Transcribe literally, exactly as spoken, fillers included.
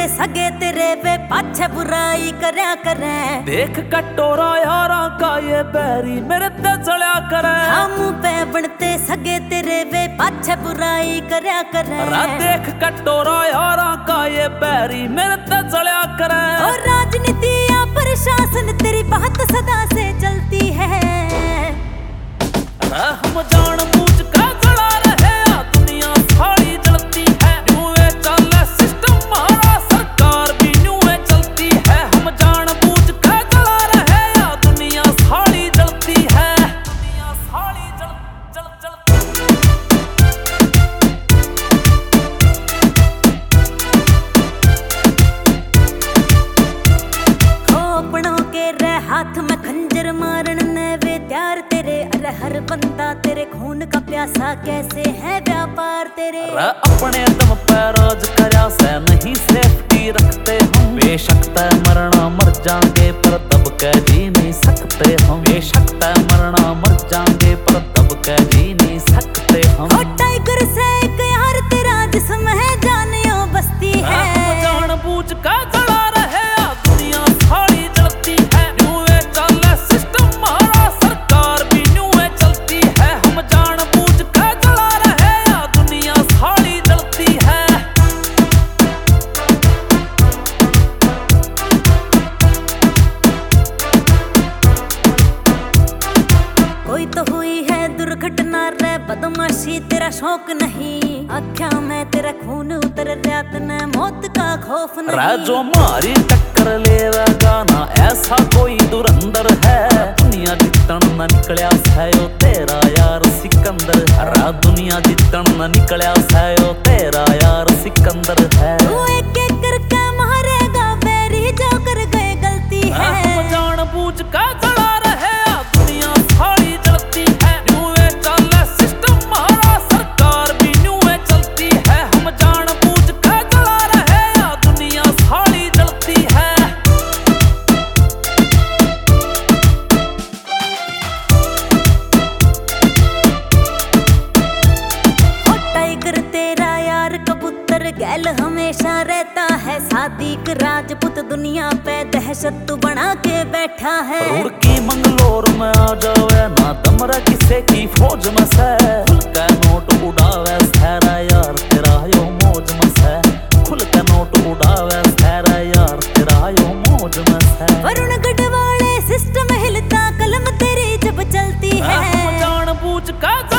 सगे तेरे वे पाछे बुराई करया करे। देख कटोरा यारा का ये बैरी मेरे ते चढ़या करे। हम पे बनते सगे तेरे वे पाछे बुराई करया करे। देख कटोरा यारा का ये बैरी मेरे ते चढ़या करे। और राजनीति या प्रशासन तेरी बात सदा से चलती है। हम जान बूझ का जला रहे आ दुनिया सारी जलती है। न्यू ए चले सिस्टम हमारा सरकार भी न्यू ए चलती है। हम जान बूझ का जला रहे आ दुनिया सारी जलती है। दुनिया सारी जल जल जल खोपड़ों के रे हाथ में खंजर मारन ने वे त्यार तेरे। अरे हर बंदा तेरे खून का प्यासा कैसे है व्यापार तेरे। अपने दम पे रोज करया से नहीं सेफ्टी रखते हम। बेशक तय मरना मर जाएंगे पर दब के जी नहीं सकते हम। बेशक तय मरना मर जाएंगे पर दब के जी नहीं सकते हम। टाइगर से एक यार तेरा जिस्म है जानियो बस्ती है। जान बूझ का जला रहे आ दुनिया सारी जलती है। न्यू ए चले सिस्टम हमारा सरकार भी न्यू ए चलती है। हम जान बूझ का जला रहे आ दुनिया सारी जलती है। कोई तो हुई है दुर्घटना रे बदमाशी तेरा शौक नहीं। आख्या में तेरा खून उतर रहा तने मौत का खौफ नहीं। जो मारी टक्कर लेगा ना ऐसा कोई दुरंदर है। दुनिया जितन न निकलिया सयो तेरा यार सिकंदर है। दुनिया जितन न निकलिया सयो तेरा यार सिकंदर है। तू एक एक करके मारेगा बैरी जो कर गए गलती है। जान बूझ का जला रहे आ दुनिया सारी जलती है। न्यू ए चले सिस्टम हमारा सरकार भी न्यू ए चलती है। हम जान बूझ का जला रहे आ दुनिया सारी जलती है। टाइगर तेरा यार कबूतर गैल हमेशा रहता है। सादिक राजपूत दुनिया पे दहशत तू बना के बैठा है। रुड़की मंगलोर में आ जावे ना दमरा किसे की फौज में से। खुल के नोट उड़ावे सारा यार तेरा यो मौज में से। खुल के नोट उड़ावे सारा यार तेरा यो मौज में से। वरुण गढ़वाले सिस्टम हिलता कलम तेरी जब चलती है। जान बूझ का